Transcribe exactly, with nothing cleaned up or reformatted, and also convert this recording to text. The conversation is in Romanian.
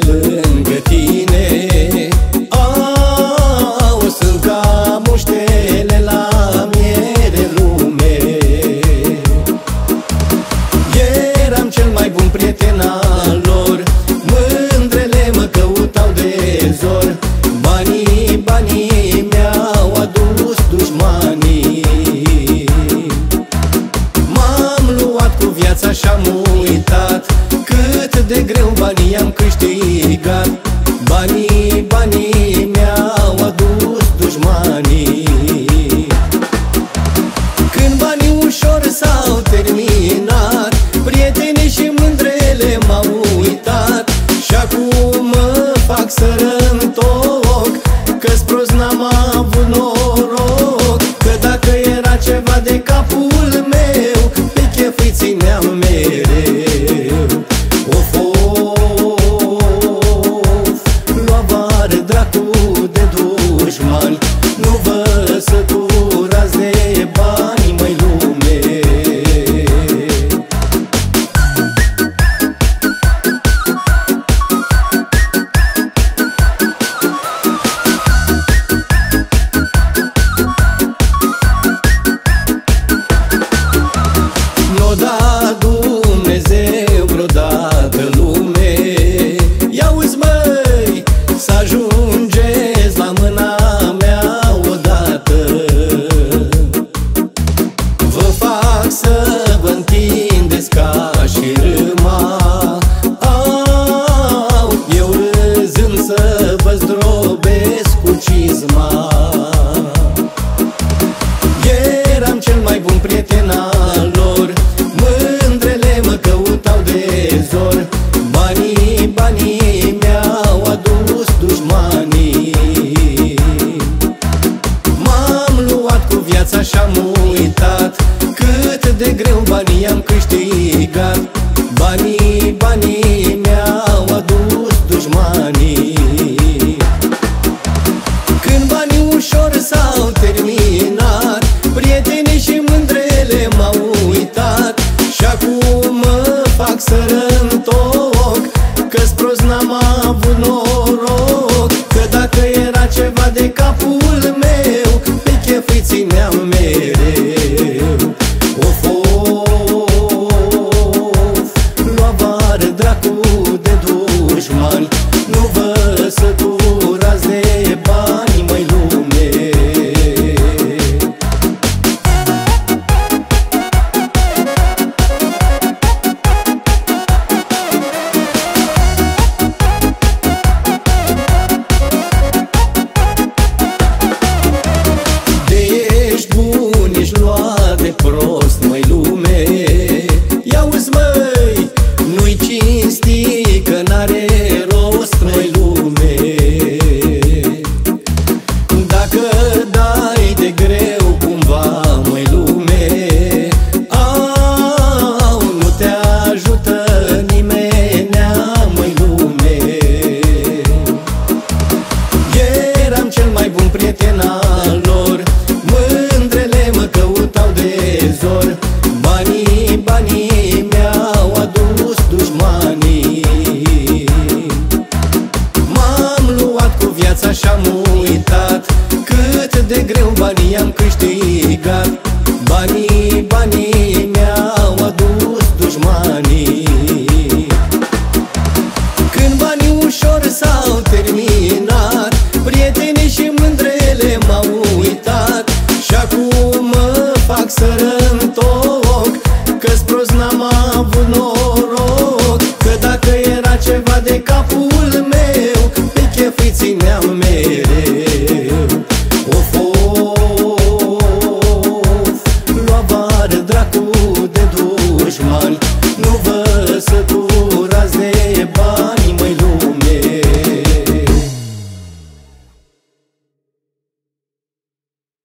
lângă tine. Au, sunt ca muștele la miere lume. Eram cel mai bun prieten al lor, mândrele mă căutau de zor. Banii, banii mi-au adus dușmanii. M-am luat cu viața și-am uitat cât de greu banii am câștigat. Banii, banii mi-au adus dușmanii. Când banii ușor s-au terminat, prietenii și mândrele m-au uitat. Și acum mă fac să rămtoc, că-s prost n-am avut noroc. Că dacă era ceva de capul meu, pe chef îi țineam mereu. Of, of, lua vară dracu de dușmani, nu vă săturați de bani, măi lume. N-o da Dumnezeu vreodată lume, ia-uzi măi, să ajungeți la mâna mea odată. Vă fac să vă întindeți ca și râma. Au, eu râzând să vă zdrobesc cu cizma. Eram cel mai bun prieten al lor, mândrele mă căutau de zor. Banii, banii mi-au adus dușmanii. M-am luat cu viața și-am uitat cât de greu banii am câștigat. Banii, banii mi-au adus dușmanii. Când banii ușor s-au terminat, prietenii și mândrele m-au uitat. Și acum mă fac să rămtoc, că-s prost n-am avut noroc. Că dacă era ceva de capul meu, pe chef îi țineam mereu. Of, of, lua vară dracu de dușmani, nu vă săturați de bani, măi lume. De ești bun, ești luat de prost, măi lume. Ia-uzi măi, nu-i cinsti, că n-are rost, măi lume. Dacă dai de greu cumva, măi lume, au, nu te ajută nimenea, măi lume. Eram cel mai bun prieten al lor, mândrele mă căutau de zor. Banii, banii mi-au adus dușmanii. M-am luat cu viața și-am uitat cât de greu banii am câștigat. Banii, banii mi-au adus dușmanii. Când banii ușor s-au terminat,